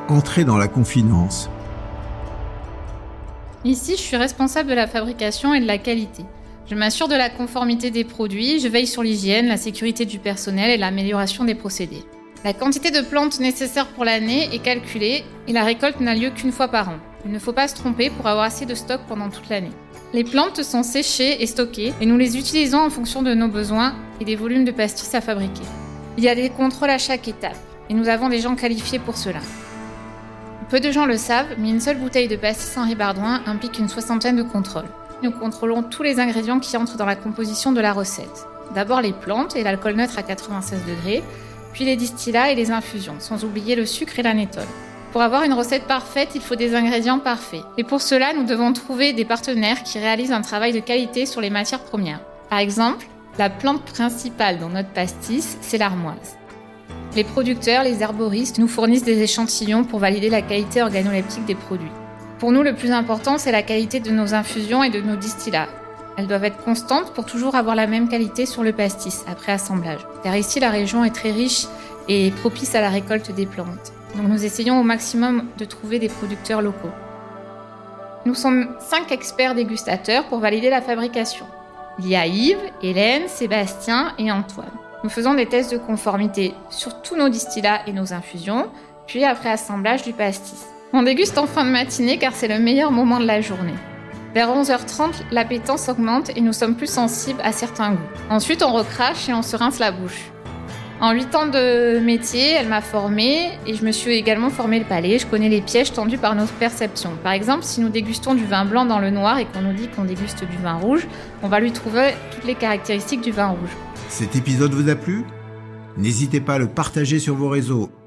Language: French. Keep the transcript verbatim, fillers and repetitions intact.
entrez dans la confidence. Ici, je suis responsable de la fabrication et de la qualité. Je m'assure de la conformité des produits, je veille sur l'hygiène, la sécurité du personnel et l'amélioration des procédés. La quantité de plantes nécessaire pour l'année est calculée et la récolte n'a lieu qu'une fois par an. Il ne faut pas se tromper pour avoir assez de stock pendant toute l'année. Les plantes sont séchées et stockées et nous les utilisons en fonction de nos besoins et des volumes de pastis à fabriquer. Il y a des contrôles à chaque étape et nous avons des gens qualifiés pour cela. Peu de gens le savent, mais une seule bouteille de pastis Henri Bardouin implique une soixantaine de contrôles. Nous contrôlons tous les ingrédients qui entrent dans la composition de la recette. D'abord les plantes et l'alcool neutre à quatre-vingt-seize degrés, puis les distillats et les infusions, sans oublier le sucre et l'anétole. Pour avoir une recette parfaite, il faut des ingrédients parfaits. Et pour cela, nous devons trouver des partenaires qui réalisent un travail de qualité sur les matières premières. Par exemple, la plante principale dans notre pastis, c'est l'armoise. Les producteurs, les herboristes nous fournissent des échantillons pour valider la qualité organoleptique des produits. Pour nous, le plus important, c'est la qualité de nos infusions et de nos distillats. Elles doivent être constantes pour toujours avoir la même qualité sur le pastis après assemblage. Car ici, la région est très riche et propice à la récolte des plantes. Donc nous essayons au maximum de trouver des producteurs locaux. Nous sommes cinq experts dégustateurs pour valider la fabrication. Il y a Yves, Hélène, Sébastien et Antoine. Nous faisons des tests de conformité sur tous nos distillats et nos infusions, puis après assemblage du pastis. On déguste en fin de matinée car c'est le meilleur moment de la journée. Vers onze heures trente, l'appétence augmente et nous sommes plus sensibles à certains goûts. Ensuite, on recrache et on se rince la bouche. En huit ans de métier, elle m'a formée et je me suis également formé le palais. Je connais les pièges tendus par nos perceptions. Par exemple, si nous dégustons du vin blanc dans le noir et qu'on nous dit qu'on déguste du vin rouge, on va lui trouver toutes les caractéristiques du vin rouge. Cet épisode vous a plu ? N'hésitez pas à le partager sur vos réseaux